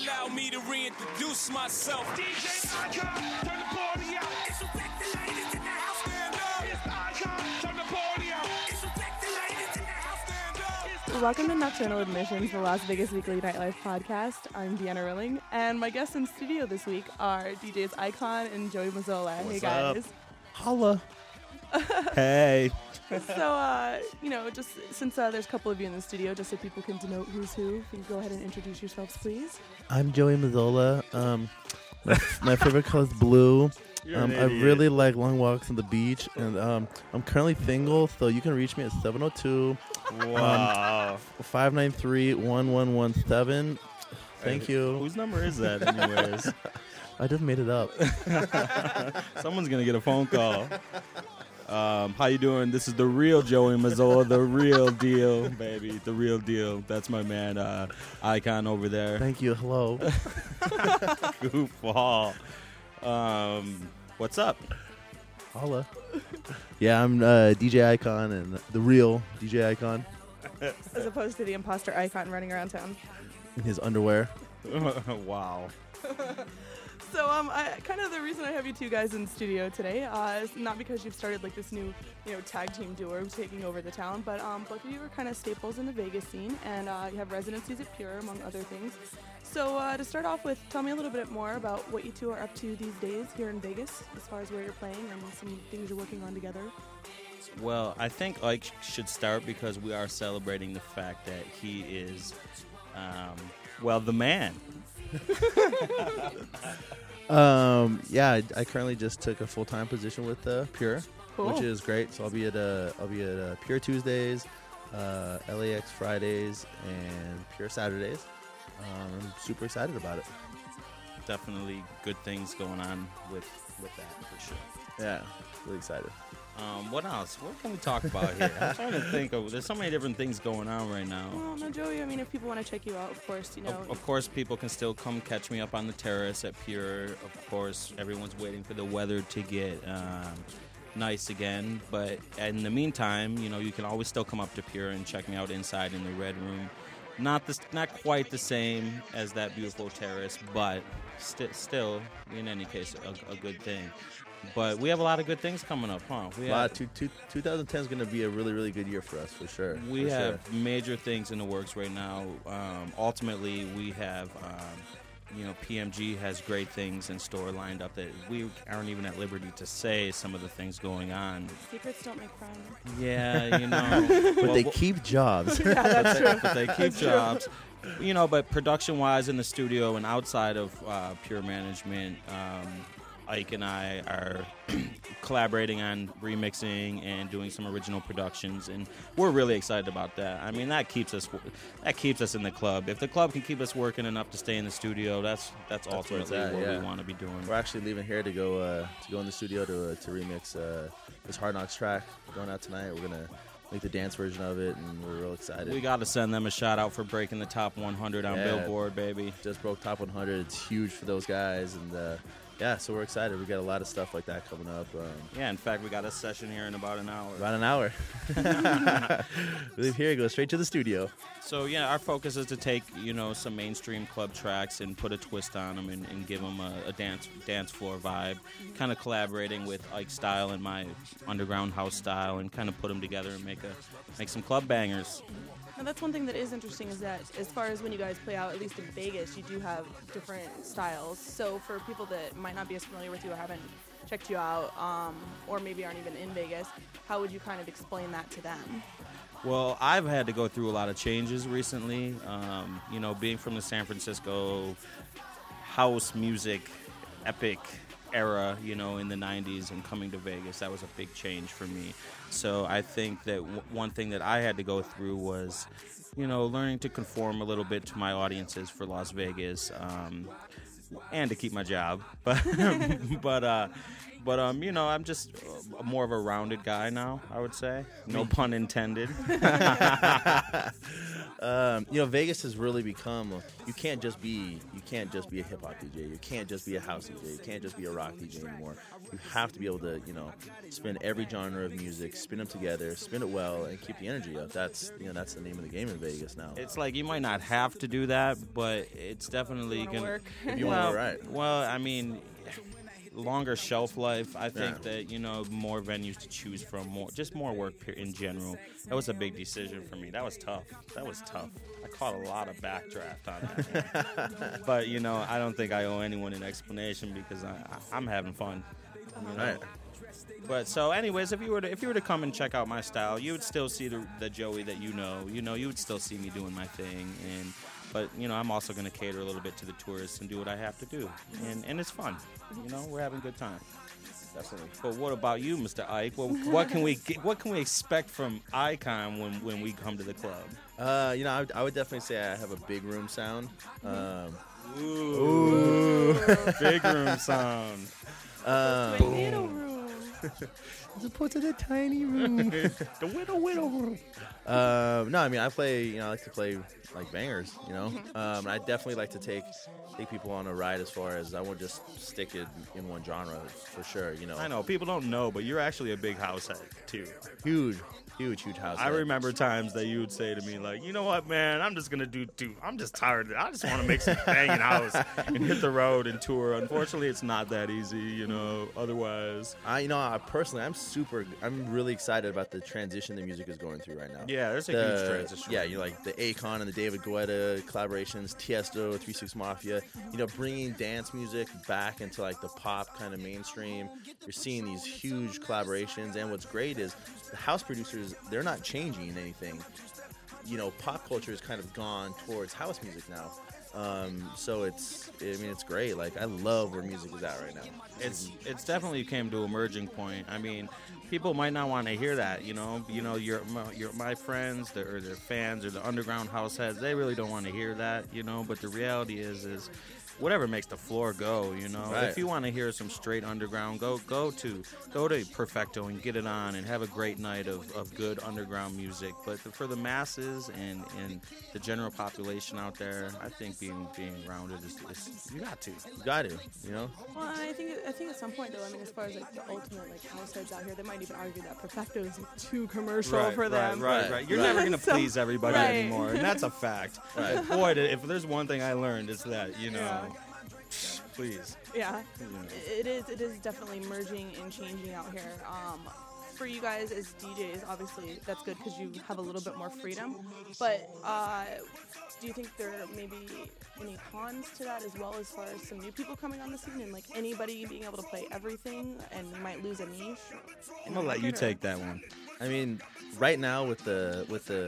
allow me to reintroduce myself. DJ Icon, turn the party out. It's a black the ladies in the house. Stand up. It's Icon, turn the party out. It's a black the ladies in the house. Stand up. Welcome to Nocturnal Admissions, the Las Vegas Weekly Nightlife podcast. I'm Deanna Rilling, and my guests in studio this week are DJs Icon and Joey Mazzola. Hey guys. Up? Holla. Hey. So, just since there's a couple of you in the studio, just so people can denote who's who, if you can go ahead and introduce yourselves, please. I'm Joey Mazzola. My favorite color is blue. I really like long walks on the beach, and I'm currently single, so you can reach me at 702 593-1117. Thank you. Whose number is that, anyways? I just made it up. Someone's gonna get a phone call. How you doing? This is the real Joey Mazzola, the real deal, baby, the real deal. That's my man, Icon over there. Thank you. Hello. Goofball. What's up? Holla. Yeah, I'm DJ Icon and the real DJ Icon. As opposed to the imposter Icon running around town. In his underwear. Wow. So, kind of the reason I have you two guys in studio today is not because you've started like this new, tag team duo taking over the town, but both of you are kind of staples in the Vegas scene, and you have residencies at Pure, among other things. So, to start off with, tell me a little bit more about what you two are up to these days here in Vegas, as far as where you're playing and some things you're working on together. Well, I think Ike should start because we are celebrating the fact that he is, the man. I currently just took a full-time position with Pure, cool. Which is great. So I'll be at Pure Tuesdays, LAX Fridays, and Pure Saturdays. I'm super excited about it. Definitely good things going on with that for sure. Yeah, really excited. What else? What can we talk about here? I'm trying to think of. There's so many different things going on right now. Well, no, Joey. I mean, if people want to check you out, of course, Of course, people can still come catch me up on the terrace at Pure. Of course, everyone's waiting for the weather to get nice again. But in the meantime, you can always still come up to Pure and check me out inside in the Red Room. Not quite the same as that beautiful terrace, but still, in any case, a good thing. But we have a lot of good things coming up, huh? 2010 is going to be a really, really good year for us, for sure. We have major things in the works right now. Ultimately, we have, PMG has great things in store lined up that we aren't even at liberty to say some of the things going on. Secrets don't make friends. Yeah, But they keep jobs. Yeah, that's true. But they keep jobs. But production-wise in the studio and outside of Pure Management, Ike and I are collaborating on remixing and doing some original productions, and we're really excited about that. I mean, that keeps us in the club. If the club can keep us working enough to stay in the studio, that's ultimately what we want to be doing. We're actually leaving here to go in the studio to remix this Hard Knocks track. We're going out tonight. We're gonna make the dance version of it, and we're real excited. We got to send them a shout out for breaking the top 100 on Billboard, baby. Just broke top 100. It's huge for those guys, and so we're excited. We got a lot of stuff like that coming up. In fact, we got a session here in about an hour. About an hour. We leave here, go straight to the studio. So, our focus is to take, some mainstream club tracks and put a twist on them and give them a dance floor vibe, kind of collaborating with Ike's style and my underground house style, and kind of put them together and make some club bangers. Now, that's one thing that is interesting is that as far as when you guys play out, at least in Vegas, you do have different styles. So for people that might not be as familiar with you or haven't checked you out, or maybe aren't even in Vegas, how would you kind of explain that to them? Well, I've had to go through a lot of changes recently. Being from the San Francisco house music epic era, in the 90s, and coming to Vegas, that was a big change for me. So I think that one thing that I had to go through was, learning to conform a little bit to my audiences for Las Vegas, and to keep my job. But I'm just more of a rounded guy now, I would say. No pun intended. Vegas has really become. You can't just be a hip hop DJ. You can't just be a house DJ. You can't just be a rock DJ anymore. You have to be able to, spin every genre of music, spin them together, spin it well, and keep the energy up. That's the name of the game in Vegas now. It's like you might not have to do that, but it's definitely gonna work. If you want to, right? Well, I mean, longer shelf life. I think that more venues to choose from, more work in general. That was a big decision for me. That was tough. I caught a lot of backdraft on that. But I don't think I owe anyone an explanation because I'm having fun. Right. But so, anyways, if you were to come and check out my style, you would still see the Joey that you would still see me doing my thing, but I'm also going to cater a little bit to the tourists and do what I have to do, and it's fun. We're having a good time. Definitely. But what about you, Mr. Ike? Well, what can we expect from Icon when we come to the club? I would definitely say I have a big room sound. Ooh. Big room sound. Tornado room. As opposed to the tiny room. The widow room. No, I mean I play. I like to play like bangers. And I definitely like to take people on a ride as far as I won't just stick it in one genre for sure. I know people don't know, but you're actually a big house head too. Huge house. I remember times that you would say to me like, you know what, man, I'm just gonna do two. I'm just tired. I just want to make some banging house and hit the road and tour. Unfortunately, it's not that easy. Otherwise, I personally, I'm really excited about the transition the music is going through right now. Yeah, there's a huge transition. Yeah, like the Akon and the David Guetta collaborations, Tiesto, 3 6 Mafia. Bringing dance music back into like the pop kind of mainstream. You're seeing these huge collaborations, and what's great is the house producers, they're not changing anything. Pop culture has kind of gone towards house music now. So it's great. Like I love where music is at right now. It's definitely came to a merging point. I mean, people might not want to hear that. My friends or their fans or the underground house heads, they really don't want to hear that. But the reality is whatever makes the floor go, Right. If you want to hear some straight underground, go to Perfecto and get it on and have a great night of good underground music. But for the masses and the general population out there, I think being rounded is you got to. Well, I think at some point though, as far as like the ultimate like house heads out here, they might even argue that Perfecto is too commercial for them. Right. You're never gonna please everybody Right. anymore, and that's a fact. Right. Boy, if there's one thing I learned, it's that please. Yeah, it is definitely merging and changing out here. For you guys as DJs, obviously that's good because you have a little bit more freedom. But do you think there may be any cons to that as well, as far as some new people coming on the scene and like anybody being able to play everything, and you might lose a niche? I'm gonna let you take that one. I mean, right now with the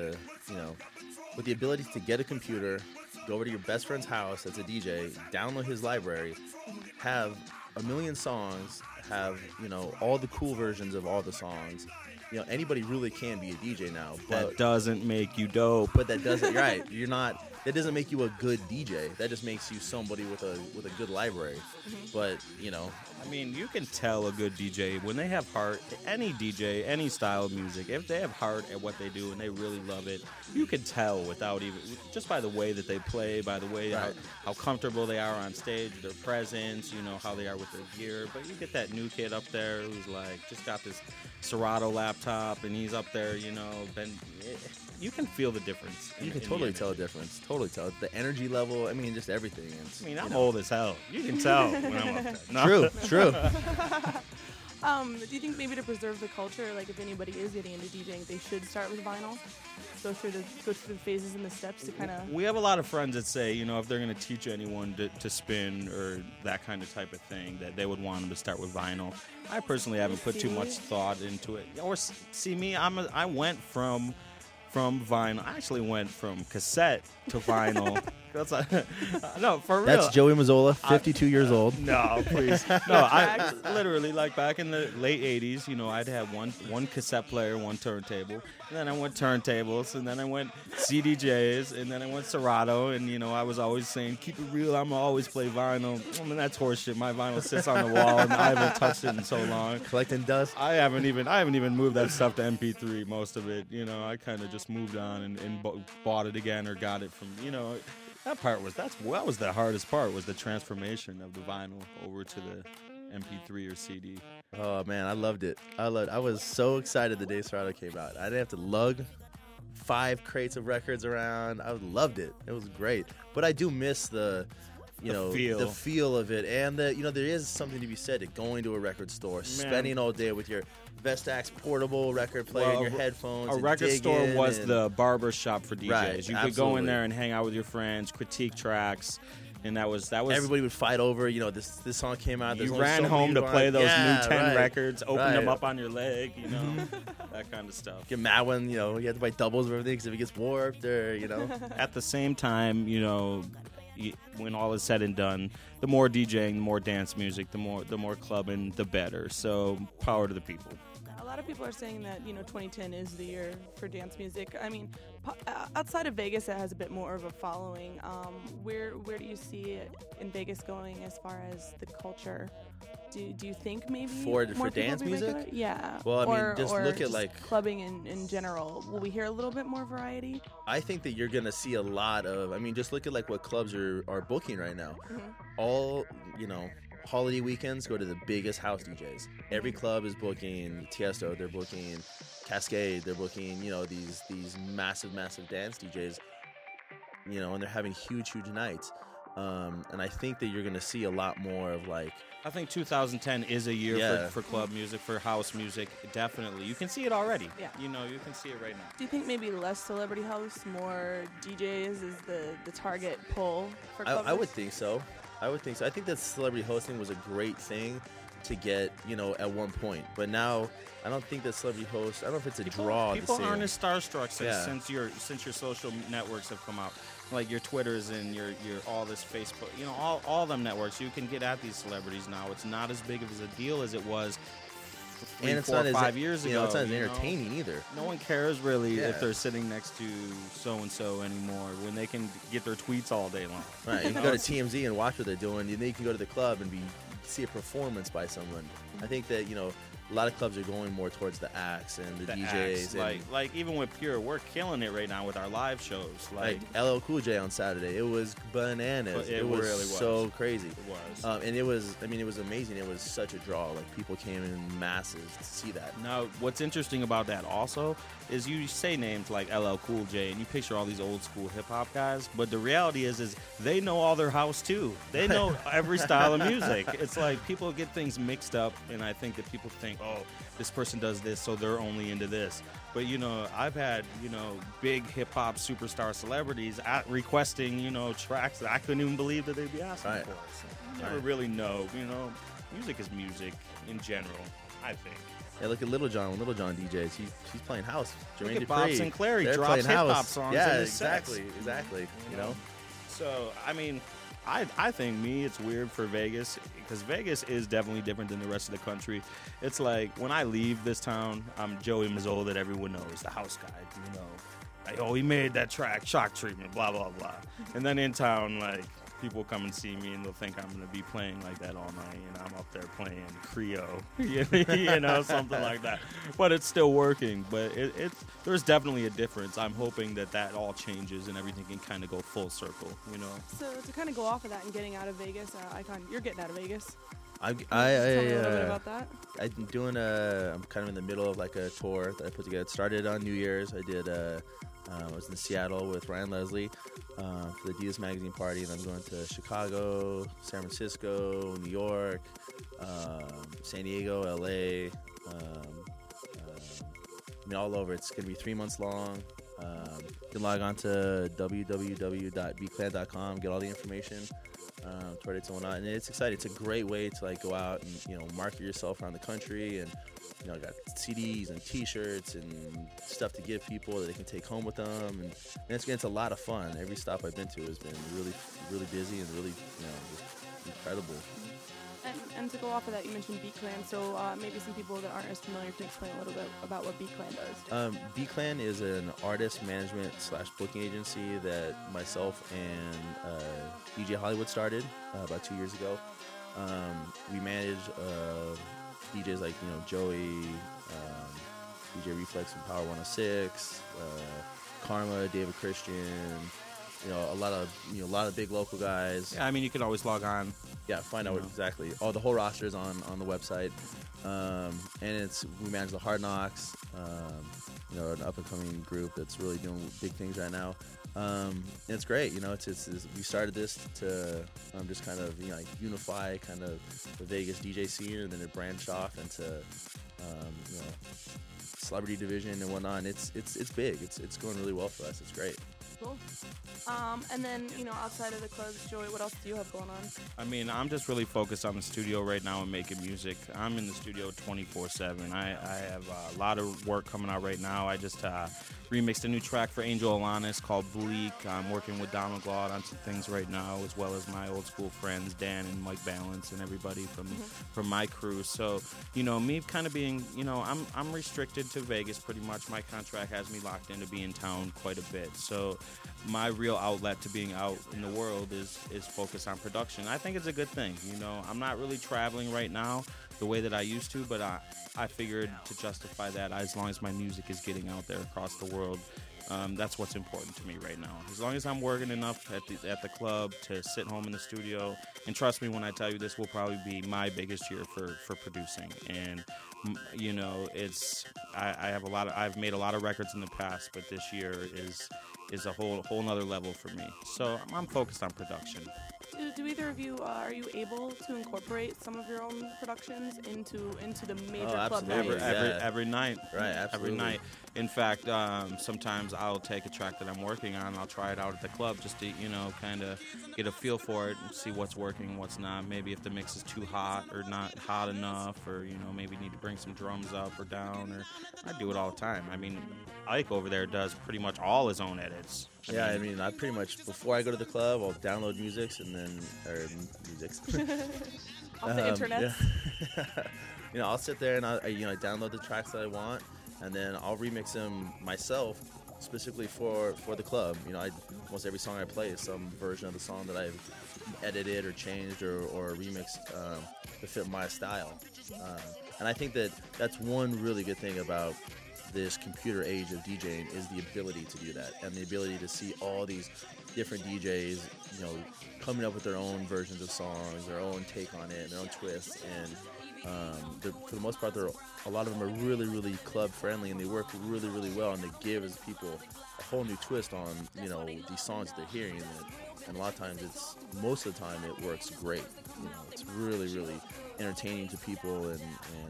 ability to get a computer, go over to your best friend's house that's a DJ, download his library, have a million songs, have all the cool versions of all the songs. Anybody really can be a DJ now. But That doesn't make you dope. But that doesn't You're not. That doesn't make you a good DJ. That just makes you somebody with a good library. But I mean, you can tell a good DJ when they have heart. Any DJ, any style of music, if they have heart at what they do and they really love it, you can tell without even just by the way that they play, by the way how comfortable they are on stage, their presence, how they are with their gear. But you get that new kid up there who's like just got this Serato laptop and he's up there, you can feel the difference. You can totally tell the difference. Totally tell the energy level. Just everything. I'm old as hell. You can tell when I'm up there. No. True. Do you think maybe to preserve the culture, like if anybody is getting into DJing, they should start with vinyl? Go through the phases and the steps to kind of... We have a lot of friends that say, if they're going to teach anyone to spin or that kind of type of thing, that they would want them to start with vinyl. I personally haven't put too much thought into it. Or see me, I went from vinyl. I actually went from cassette to vinyl That's no, for real. That's Joey Mazzola, 52 years old. No, please. No, I literally, like, back in the late 80s, you know, I'd have one cassette player, one turntable. And then I went turntables, and then I went CDJs, and then I went Serato. And, you know, I was always saying, keep it real, I'm going to always play vinyl. I mean, that's horseshit. My vinyl sits on the wall, and I haven't touched it in so long. Collecting dust. I haven't even moved that stuff to MP3, most of it. You know, I kind of just moved on and bought it again or got it from, you know. That was the hardest part, was the transformation of the vinyl over to the MP3 or CD. Oh man, I loved it. I was so excited the day Serato came out. I didn't have to lug 5 crates of records around. I loved it. It was great. But I do miss the feel of it, and there is something to be said to going to a record store, spending all day with your Vestax portable record player and your headphones. A record store was the barber shop for DJs. Right, you could go in there and hang out with your friends, critique tracks. And that was everybody would fight over. You know, this song came out. You ran home to play those new 10 records, open them up on your leg, you know, that kind of stuff. Get mad when you have to buy doubles of everything because if it gets warped or At the same time, you know, when all is said and done, the more DJing, the more dance music, the more clubbing, the better. So power to the people. A lot of people are saying that 2010 is the year for dance music. I mean, outside of Vegas, it has a bit more of a following. Where do you see it in Vegas going as far as the culture? Do you think maybe for dance music? Regular? Yeah. Well, I mean, just look at like clubbing in general. Will we hear a little bit more variety? I think that you're gonna see a lot of. I mean, just look at like what clubs are booking right now. Mm-hmm. All holiday weekends go to the biggest house DJs. Every club is booking Tiesto. They're booking Cascade. They're booking these massive dance DJs. And they're having huge nights. And I think that you're going to see a lot more of like. I think 2010 is a year for club music, for house music. Definitely, you can see it already. Yeah. You can see it right now. Do you think maybe less celebrity house, more DJs is the target pull for club? I would think so. I think that celebrity hosting was a great thing to get, at one point. But now, I don't think that celebrity host. I don't know if it's a draw. People aren't as starstruck since your social networks have come out, like your Twitters and your all this Facebook. All them networks. You can get at these celebrities now. It's not as big of a deal as it was 3, 4, 5 years ago. It's not as entertaining either. No one cares really if they're sitting next to so and so anymore when they can get their tweets all day long. Right. You can go to TMZ and watch what they're doing, and then you can go to the club and see a performance by someone. I think that a lot of clubs are going more towards the acts and the DJs. Acts, like even with Pure, we're killing it right now with our live shows. Like LL Cool J on Saturday, it was bananas. It was really so crazy. It was, and it was. I mean, it was amazing. It was such a draw. Like people came in masses to see that. Now, what's interesting about that also is you say names like LL Cool J and you picture all these old school hip hop guys, but the reality is they know all their house too. They know every style of music. It's like people get things mixed up, and I think that people think, oh, this person does this, so they're only into this. But, I've had, big hip-hop superstar celebrities requesting, tracks that I couldn't even believe that they'd be asking for. So you never really know, music is music in general, I think. Yeah, look at Little John. When Little John DJs, he's playing house. Look at Bob Sinclair. He drops hip-hop songs in his exactly. So, I mean, I think it's weird for Vegas because Vegas is definitely different than the rest of the country. It's like when I leave this town, I'm Joey Mazzola that everyone knows, the house guy, Like, oh, he made that track, Shock Treatment, blah, blah, blah. And then in town, like, people come and see me and they'll think I'm going to be playing like that all night. I'm up there playing Creo, something like that. But it's still working. But there's definitely a difference. I'm hoping that all changes and everything can kind of go full circle, So to kind of go off of that and getting out of Vegas, Icon, you're getting out of Vegas. Tell me a little bit about that. I'm kind of in the middle of like a tour that I put together. It started on New Year's. I was in Seattle with Ryan Leslie for the Adidas Magazine party, and I'm going to Chicago, San Francisco, New York, San Diego, LA, all over. It's going to be 3 months long. You can log on to www.bclan.com, get all the information, tour dates and whatnot, and it's exciting. It's a great way to like go out and market yourself around the country and got CDs and T-shirts and stuff to give people that they can take home with them, and it's a lot of fun. Every stop I've been to has been really, really busy and really, just incredible. And to go off of that, you mentioned Beat Clan, so maybe some people that aren't as familiar can explain a little bit about what Beat Clan does. Beat Clan is an artist management / booking agency that myself and DJ Hollywood started about 2 years ago. We manage DJs like Joey, DJ Reflex from Power 106, Karma, David Christian, a lot of big local guys. Yeah, I mean, you can always log on. Yeah, find out exactly. The whole roster is on the website, and we manage the Hard Knocks, an up and coming group that's really doing big things right now. And it's great, we started this to just kind of unify kind of the Vegas DJ scene, and then it branched off into celebrity division and whatnot. And it's big. It's going really well for us. It's great. Cool. And then, outside of the clubs, Joey, what else do you have going on? I mean, I'm just really focused on the studio right now and making music. I'm in the studio 24/7. I have a lot of work coming out right now. I just remixed a new track for Angel Alanis called Bleak. I'm working with Donald Glaude on some things right now, as well as my old school friends, Dan and Mike Balance and everybody from my crew. So, me kind of being, I'm restricted to Vegas pretty much. My contract has me locked in to be in town quite a bit. So my real outlet to being out in the world is focused on production. I think it's a good thing. I'm not really traveling right now the way that I used to, but I figured to justify that, as long as my music is getting out there across the world, that's what's important to me right now. As long as I'm working enough at the club to sit home in the studio, and trust me when I tell you, this will probably be my biggest year for producing. And I've made a lot of records in the past, but this year is a whole nother level for me. So I'm focused on production. Do either of you, are you able to incorporate some of your own productions into the major club absolutely. nights? Every night. Right, absolutely. Every night. In fact, sometimes I'll take a track that I'm working on and I'll try it out at the club just to, kind of get a feel for it and see what's working, what's not. Maybe if the mix is too hot or not hot enough, or, maybe need to bring some drums up or down, or I do it all the time. I mean, Ike over there does pretty much all his own edits. I mean, I pretty much, before I go to the club, I'll download musics and then, Off the internet. Yeah. I'll sit there and I download the tracks that I want, and then I'll remix them myself specifically for the club. Almost every song I play is some version of the song that I've edited or changed or remixed to fit my style. And I think that's one really good thing about this computer age of DJing, is the ability to do that, and the ability to see all these different DJs, coming up with their own versions of songs, their own take on it, their own twists, and for the most part, a lot of them are really, really club friendly, and they work really, really well, and they give as people a whole new twist on these songs that they're hearing, and a lot of times most of the time it works great. It's really, really entertaining to people, and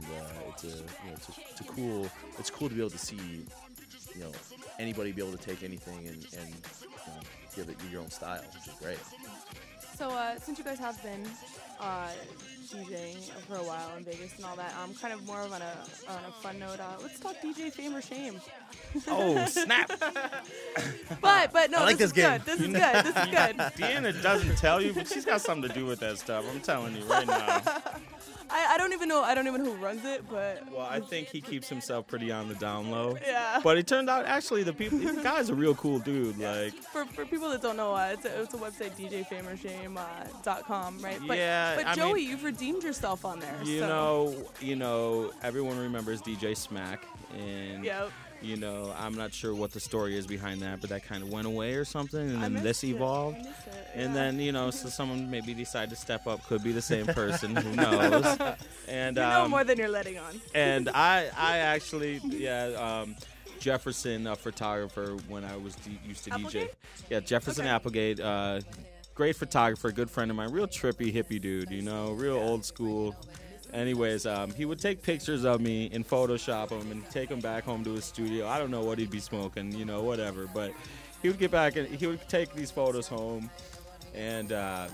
it's cool to be able to see anybody be able to take anything and give it your own style, which is great. So since you guys have been DJing for a while in Vegas and all that, kind of more of on a fun note, let's talk DJ Fame or Shame. Oh, snap. But no, I like this is game. good. This is good. This is good. Deanna doesn't tell you, but she's got something to do with that stuff. I'm telling you right now. I don't even know who runs it, but Well, I think he keeps himself pretty on the down low. yeah. But it turned out, actually, the guy's a real cool dude. Like, For people that don't know, it's a website, djfameorshame.com, right? But, Yeah, But I Joey, mean, you've redeemed yourself on there. you so. know, everyone remembers DJ Smack, and Yep. I'm not sure what the story is behind that, but that kind of went away or something, and I then missed this it. evolved. I missed it, And yeah. then, so someone maybe decided to step up, could be the same person, who knows. And You know more than you're letting on. and I actually, Jefferson, a photographer, when I was used to DJ. Applegate? Yeah, Jefferson Okay. Applegate, great photographer, good friend of mine, real trippy hippie dude, real old school. Anyways, he would take pictures of me and Photoshop them and take them back home to his studio. I don't know what he'd be smoking, whatever. But he would get back and he would take these photos home and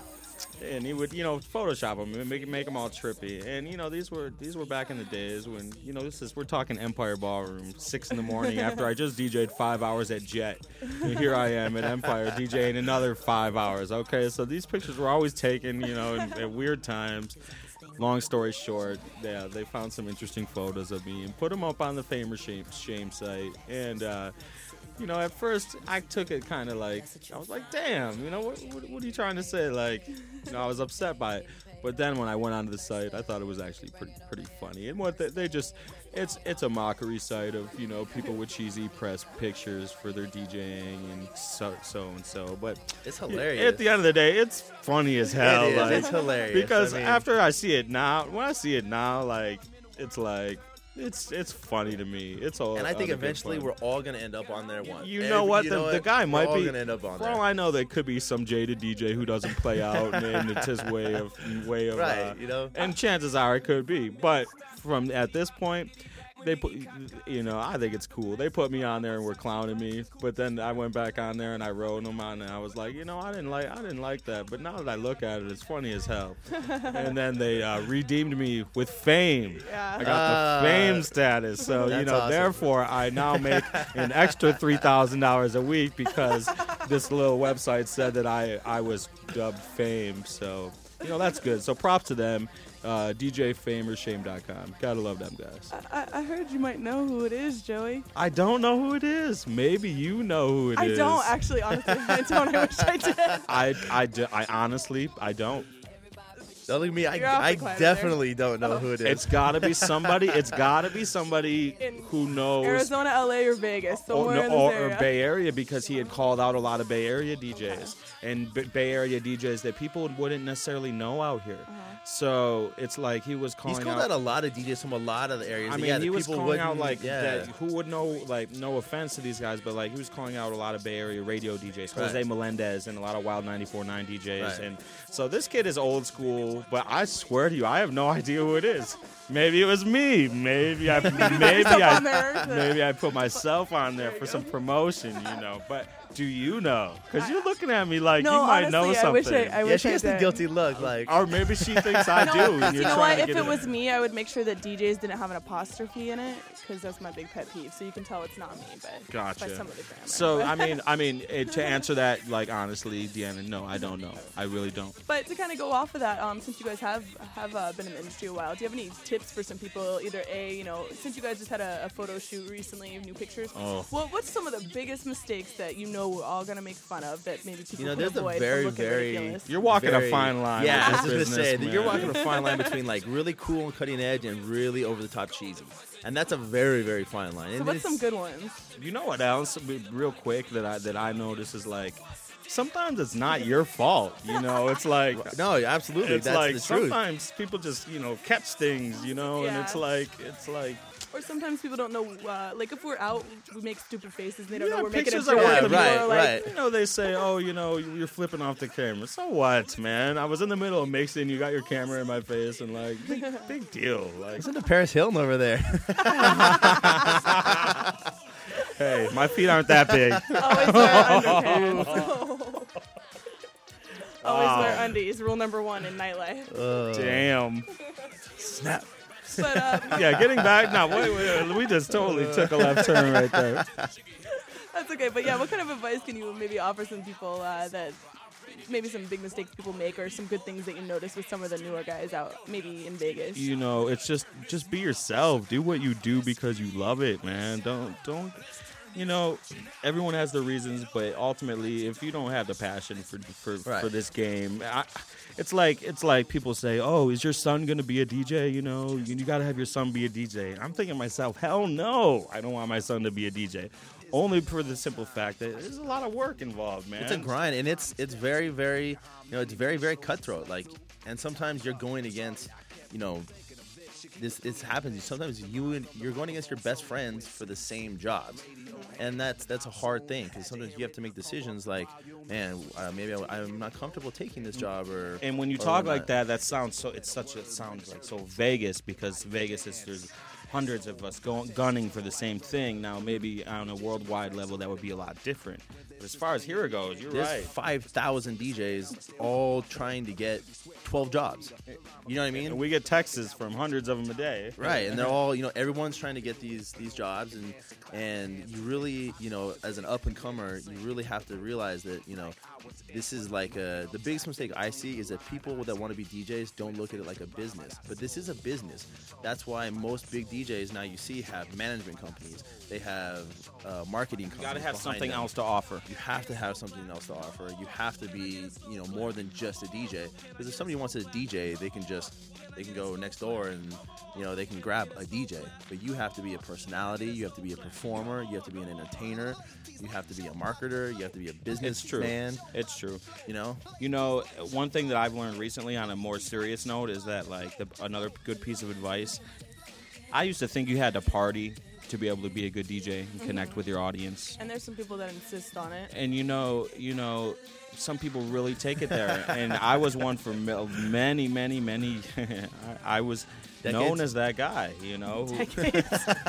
and he would, Photoshop them and make them all trippy. And these were back in the days when we're talking Empire Ballroom, 6 in the morning after I just DJ'd 5 hours at Jet. And here I am at Empire DJing another 5 hours. Okay, so these pictures were always taken, at weird times. Long story short, yeah, they found some interesting photos of me and put them up on the Fame or Shame site. And at first I took it kind of like, I was like, damn, what are you trying to say? Like, I was upset by it. But then when I went onto the site, I thought it was actually pretty funny. And what they just, it's a mockery site of, people with cheesy press pictures for their DJing and so and so. But it's hilarious. At the end of the day, it's funny as hell. It is. Like, It's hilarious. Because after I see it now, like, it's like, it's funny to me. It's all. And I think other good eventually fun. we're all gonna end up on there once. The guy might we're all be. gonna end up on For there. all I know, there could be some jaded DJ who doesn't play out, and it's his way of. Right, And chances are it could be, but from at this point. They put, I think it's cool. They put me on there and were clowning me, but then I went back on there and I wrote them on, and I was like, I didn't like that. But now that I look at it, it's funny as hell. And then they redeemed me with fame. Yeah. I got the fame status, so That's awesome. Therefore I now make an extra $3,000 a week because this little website said that I was dubbed Fame. So that's good. So props to them. DJFameOrShame.com. Gotta love them guys. I heard you might know who it is, Joey. I don't know who it is. Maybe you know who it is. I don't actually, honestly. I don't. I wish I did. I honestly, I don't. Don't look at me. You're off the I climb definitely don't know who it is. It's gotta be somebody. Who knows. Arizona, LA, or Vegas, somewhere in this or area. Bay Area, because he had called out a lot of Bay Area DJs and Bay Area DJs that people wouldn't necessarily know out here. So it's like he was calling He's called out a lot of DJs from a lot of the areas. I mean, yeah, he was people calling out wouldn't- that who would know, like, no offense to these guys, but like he was calling out a lot of Bay Area radio DJs, Right. Jose Melendez and a lot of Wild 94.9 DJs, Right. and so this kid is old school. But I swear to you, I have no idea who it is. Maybe it was me. Maybe I on there. maybe I put myself on there for some promotion, But do you know? Because you're looking at me like No, you might honestly, know I something. wish I Yeah, wish she I has the did. guilty look. Like, Or maybe she thinks I do. And you're You know trying what? to If get it was me, I would make sure that DJs didn't have an apostrophe in it, because that's my big pet peeve. So you can tell it's not me, but Gotcha. by some of the grammar. So But- I mean, to answer that, like, honestly, Deanna, no, I don't know. I really don't. But to kind of go off of that, since you guys have been in the industry a while, do you have any tips for some people? Either since you guys just had a photo shoot recently of new pictures, Oh. what's some of the biggest mistakes that we're all gonna make fun of that maybe people can there's a avoid very, from looking very- ridiculous? You're walking Very- a fine line. Yeah, I with was this just gonna say business, that you're man. walking a fine line between like really cool and cutting edge and really over the top cheesy, and that's a very, very fine line. So And what's it's- some good ones? You know what else? Real quick, that I notice is like sometimes it's not your fault. It's like. No, absolutely, It's that's like the truth. sometimes people just catch things, and Yeah. it's like Or sometimes people don't know, like if we're out, we make stupid faces. They don't Yeah, know we're making a pictures are joke. worth and a people million. are Right, like, right. they say, you're flipping off the camera. So what, man? I was in the middle of mixing. You got your camera in my face, and like big deal. Like, Listen to Paris Hilton over there. hey, my feet aren't that big. Always wear underpants. Always wear undies. Rule number 1 in nightlife. Damn. Snap. But Yeah, getting back. No, wait, we just totally took a left turn right there. that's okay. But yeah, what kind of advice can you maybe offer some people that maybe some big mistakes people make, or some good things that you notice with some of the newer guys out maybe in Vegas? It's just be yourself. Do what you do because you love it, man. Don't. Everyone has their reasons, but ultimately, if you don't have the passion for Right. this game, it's like people say, "Oh, is your son gonna be a DJ?" You gotta have your son be a DJ. I'm thinking to myself, hell no, I don't want my son to be a DJ. Only for the simple fact that there's a lot of work involved, man. It's a grind, and it's very, very, it's very, very cutthroat. Like, and sometimes you're going against, this happens. Sometimes you're going against your best friends for the same jobs, and that's a hard thing, because sometimes you have to make decisions like, man, maybe I'm not comfortable taking this job, or. And when you or talk like whatnot. that sounds so. It sounds like so Vegas, because Vegas there's hundreds of us gunning for the same thing. Now maybe on a worldwide level that would be a lot different. as far as here goes, you're There's right. 5,000 DJs all trying to get 12 jobs. You know what I mean? And we get texts from hundreds of them a day. Right, and they're all, everyone's trying to get these jobs, and you really, as an up and comer, you really have to realize that, this is like the biggest mistake I see is that people that want to be DJs don't look at it like a business, but this is a business. That's why most big DJs now you see have management companies, they have marketing companies. You got to have behind something them. else to offer. You have to have something else to offer. You have to be, more than just a DJ. Because if somebody wants a DJ, they can go next door and, they can grab a DJ. But you have to be a personality. You have to be a performer. You have to be an entertainer. You have to be a marketer. You have to be a businessman. It's true. One one thing that I've learned recently on a more serious note is that, like, another good piece of advice. I used to think you had to party to be able to be a good DJ and connect with your audience. And there's some people that insist on it. And some people really take it there. And I was one for many. I was known as that guy, Decades.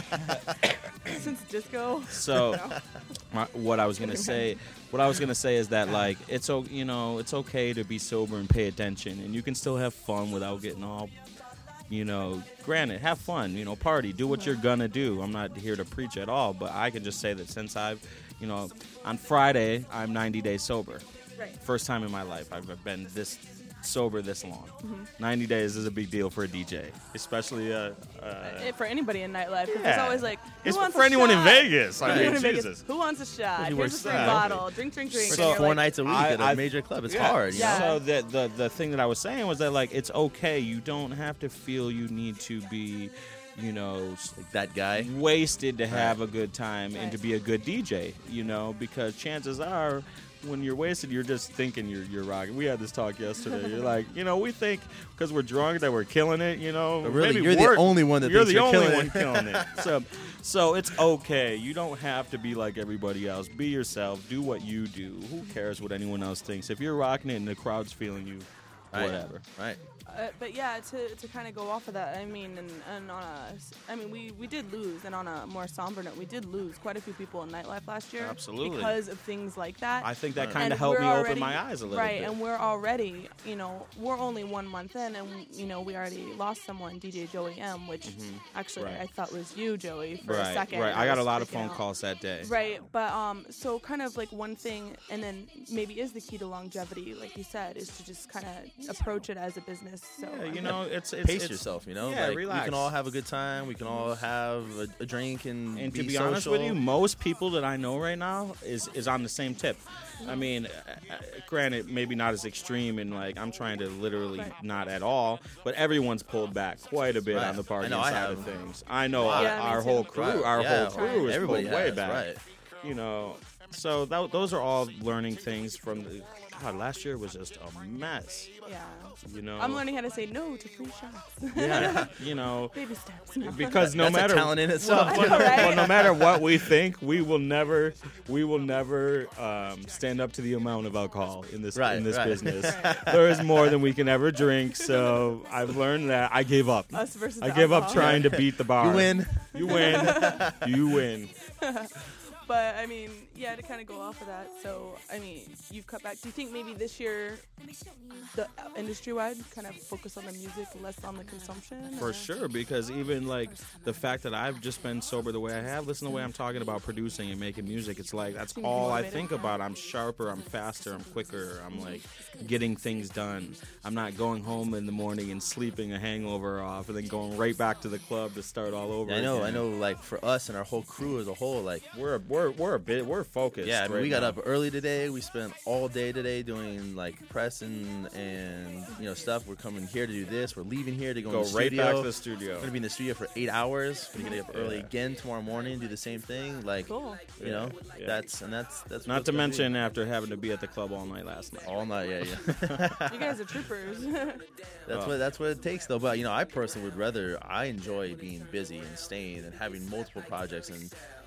Since disco. So, what I was gonna say is that, like, it's okay to be sober and pay attention, and you can still have fun without getting all, granted, have fun, party, do what you're gonna do. I'm not here to preach at all, but I can just say that since I've, on Friday, I'm 90 days sober. Right. First time in my life I've been this sober this long. 90 days is a big deal for a DJ, especially for anybody in nightlife. 'Cause yeah. it's always like, who it's wants for a anyone shot? in Vegas. I mean, Anyone in Vegas, Jesus. who wants a shot? You Here's work a free sad. bottle. Drink. And So- you're 4 like, nights a week at a major club. It's hard. Yeah. So the thing that I was saying was that, like, it's okay. You don't have to feel you need to be, Like that guy. wasted to have a good time and to Right. be a good DJ. Because chances are, when you're wasted, you're just thinking you're rocking. We had this talk yesterday. You're like, we think because we're drunk that we're killing it. But really, maybe you're the only one that you're thinks the you're only killing one it. killing it. So it's okay. You don't have to be like everybody else. Be yourself. Do what you do. Who cares what anyone else thinks? If you're rocking it and the crowd's feeling you, Right. whatever. Right. But yeah, to kind of go off of that, we did lose, and on a more somber note, we did lose quite a few people in nightlife last year. Absolutely. Because of things like that. I think that kind And of helped we're me open already- my eyes a little right, bit. and we're already, we're only 1 month in, and, we already lost someone, DJ Joey M, which actually Right. I thought was you, Joey, for a right, second. right. I got a was lot of freaking phone out. calls that day. Right, but so kind of like one thing, and then maybe is the key to longevity, like you said, is to just kind of approach it as a business. So Yeah, it's Pace yourself, Yeah, like, relax. we can all have a good time. We can all have a drink and And be to be social. honest with you, most people that I know right now is on the same tip. I mean, granted, maybe not as extreme, and like I'm trying to literally Right. not at all, but everyone's pulled back quite a bit Right. on the partying I know I side of have. things. I know Yeah, me our too. whole crew, Right. our Yeah. whole crew is Everybody pulled way has, back. right. So those are all learning things from the. God, last year was just a mess. yeah, I'm learning how to say no to free shots. Yeah, Baby steps. No. because no That's matter a talent in itself. I know, right? well, no matter what we think, we will never stand up to the amount of alcohol in this Right, right. business. There is more than we can ever drink. So I've learned that I gave up. Us versus I the give up alcohol. trying to beat the bar. You win. You win. You win. But to kind of go off of that. So you've cut back. Do you think maybe this year, the industry-wide, kind of focus on the music, less on the consumption? For or- sure, because even like the fact that I've just been sober the way I have, listen to the way I'm talking about producing and making music, it's like that's Seems all I motivated. think about. I'm sharper, I'm faster, I'm quicker, I'm like getting things done. I'm not going home in the morning and sleeping a hangover off and then going right back to the club to start all over. I know. again. Like for us and our whole crew as a whole, like We're focused. yeah. I mean, right we got now. up early today. We spent all day today doing like press and stuff. We're coming here to do this. We're leaving here to go, Go in the right studio. back to the studio. We're gonna be in the studio for 8 hours. We're gonna get up early Yeah. again tomorrow morning, do the same thing. Like Cool. Yeah. that's what Not it's to gonna be. mention after having to be at the club all night last night. all night. Yeah. You guys are troopers. That's what it takes though. But I personally would rather. I enjoy being busy and staying and having multiple projects and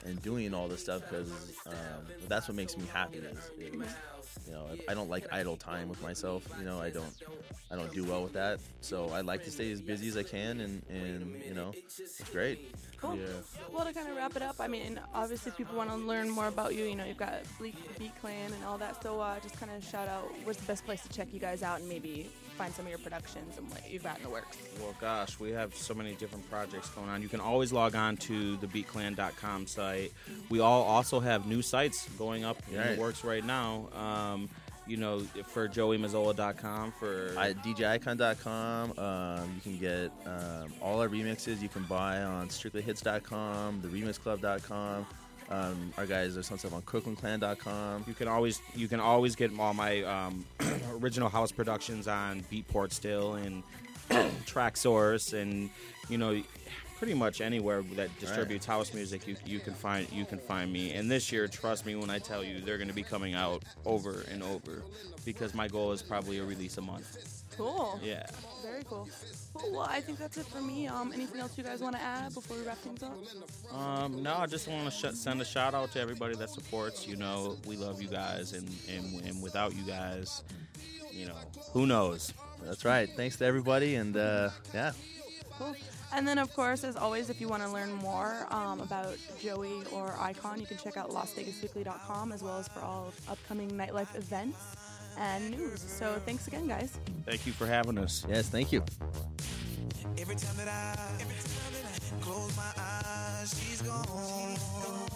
and doing all this stuff because that's what makes me happy. Is you know, I don't like idle time with myself. You know, I don't do well with that. So I like to stay as busy as I can, and you know, it's great. Cool. Yeah. Well, to kind of wrap it up, I mean, obviously, if people want to learn more about you, you know, you've got Beat Clan and all that. So just kind of shout out, where's the best place to check you guys out and maybe find some of your productions and what you've got in the works? Well, gosh, we have so many different projects going on. You can always log on to the beatclan.com site. We also have new sites going up in the works right now. You know, for joeymazzola.com, for DJicon.com. You can get all our remixes you can buy on strictlyhits.com, theremixclub.com. Our guys, there's some stuff on crooklydclan.com. You can always get all my original house productions on Beatport still and Traxsource, and you know, pretty much anywhere that distributes house music, you can find me. And this year, trust me when I tell you, they're going to be coming out over and over, because my goal is probably a release a month. Cool. Yeah. Very cool. Well, I think that's it for me. Anything else you guys want to add before we wrap things up? No, I just want to send a shout out to everybody that supports. You know, we love you guys, and without you guys, you know, who knows? That's right. Thanks to everybody, and yeah. Cool. And then, of course, as always, if you want to learn more about Joey or Icon, you can check out LasVegasWeekly.com, as well as for all upcoming nightlife events and news. So thanks again, guys. Thank you for having us. Yes, thank you. Every time that I close my eyes, she's gone.